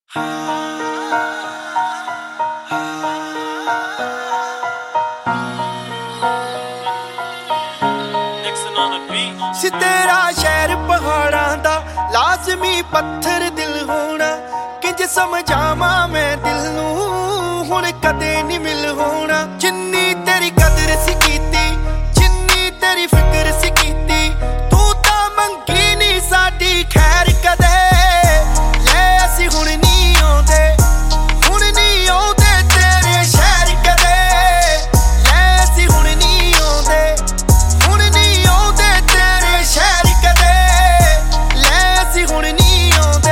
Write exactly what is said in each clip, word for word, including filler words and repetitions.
तेरा शहर पहाड़ा दा लाजमी पत्थर दिल होना किंज समझावा मैं दिल नू हुण कदे नहीं मिल होना। जिन्नी तेरी कदर सी कीती जिन्नी तेरी फिक्र सी कीती तू तां मंगी नहीं साडी खैर कदे ले असी हुण नहीं आउंदे हुण नहीं आउंदे तेरे शहर कदे ले असी हुण नहीं आउंदे हुण नहीं आउंदे तेरे शहर कदे ले असी हुण नहीं आउंदे।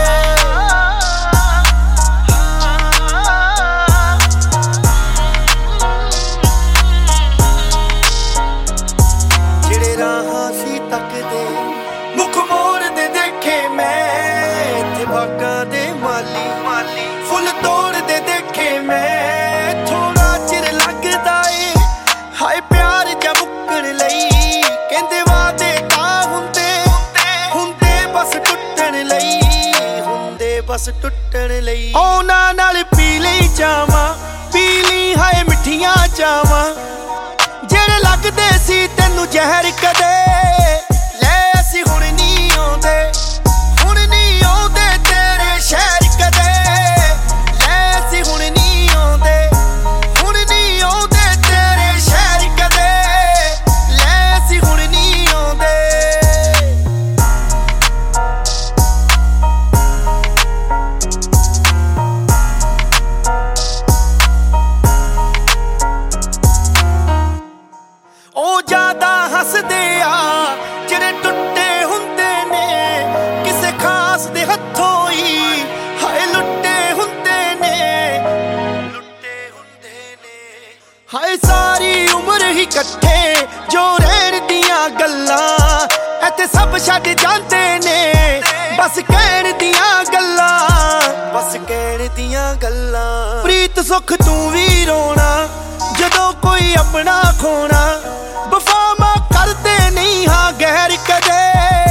ਜਿਹੜੇ ਰਾਹਾਂ ਸੀ ਤੱਕਦੇ ਮੁੱਖ ਮੋੜਦੇ ਦੇਖੇ ਮੈਂ ਇੱਥੇ ਬਾਗਾਂ ਦੇ ਮਾਲੀ ਮਾਲੀ ਫੁੱਲ ਤੋੜਦੇ ਦੇਖੇ ਮੈਂ ਥੋੜਾ ਚਿਰ ਲੱਗਦਾ ਏ ਹਾਏ ਪਿਆਰ ਜਾਂ ਮੁੱਕਣ ਲਈ ਕਹਿੰਦੇ ਵਾਦੇ ਤਾਂ ਹੁੰਦੇ ਹੁੰਦੇ ਬਸ ਟੁੱਟਣ ਲਈ ਹੁੰਦੇ ਬਸ ਟੁੱਟਣ ਲਈ। ਉਹਨਾਂ ਨਾਲ ਪੀ ਲਈ ਚਾਵਾਂ ਪੀ ਲਈ ਹਾਏ ਮਿੱਠੀਆਂ ਚਾਵਾਂ ਜਿਹੜੇ ਲੱਗਦੇ ਸੀ ਤੈਨੂੰ ਜ਼ਹਿਰ ਕਦੇ ਲੈ ਅਸੀਂ ਹੁਣ ਨਹੀਂ ਆਉਂਦੇ ਹੁਣ ਨਹੀਂ ਆਉਂਦੇ ਤੇਰੇ ਸ਼ਹਿਰ ਕਦੇ ਲੈ ਅਸੀਂ ਹੁਣ ਨਹੀਂ ਆਉਂਦੇ ਹੁਣ ਨਹੀਂ ਆਉਂਦੇ ਤੇਰੇ ਸ਼ਹਿਰ ਕਦੇ ਲੈ ਅਸੀਂ ਹੁਣ ਨਹੀਂ ਆਉਂਦੇ। ਉਹ ਜ਼ਿਆਦਾ ਹੱਸਦੇ ਆ ਜਿਹੜੇ ਟੁੱਟੇ ਹੁੰਦੇ ਨੇ ਕਿਸੇ ਖਾਸ ਦੇ ਹੱਥੋਂ ਹੀ ਹਾਏ ਲੁੱਟੇ ਹੁੰਦੇ ਨੇ ਲੁੱਟੇ ਹੁੰਦੇ ਨੇ ਹਾਏ ਸਾਰੀ ਉਮਰ ਹੀ ਇਕੱਠੇ ਜੋ ਰਹਿਣ ਦੀਆਂ ਗੱਲਾਂ ਇੱਥੇ ਸਭ ਛੱਡ ਜਾਂਦੇ ਨੇ ਬਸ ਕਹਿਣ ਦੀਆਂ ਗੱਲਾਂ ਬਸ ਕਹਿਣ ਦੀਆਂ ਗੱਲਾਂ। ਪ੍ਰੀਤ ਸੁੱਖ ਤੂੰ ਵੀ ਰੋਣਾ ਜਦੋਂ ਕੋਈ ਆਪਣਾ ਖੋਣਾ ਵਫਾ ਮਾਂ ਕਰਦੇ ਨਹੀਂ ਹਾਂ ਗੈਰ ਕਦੇ।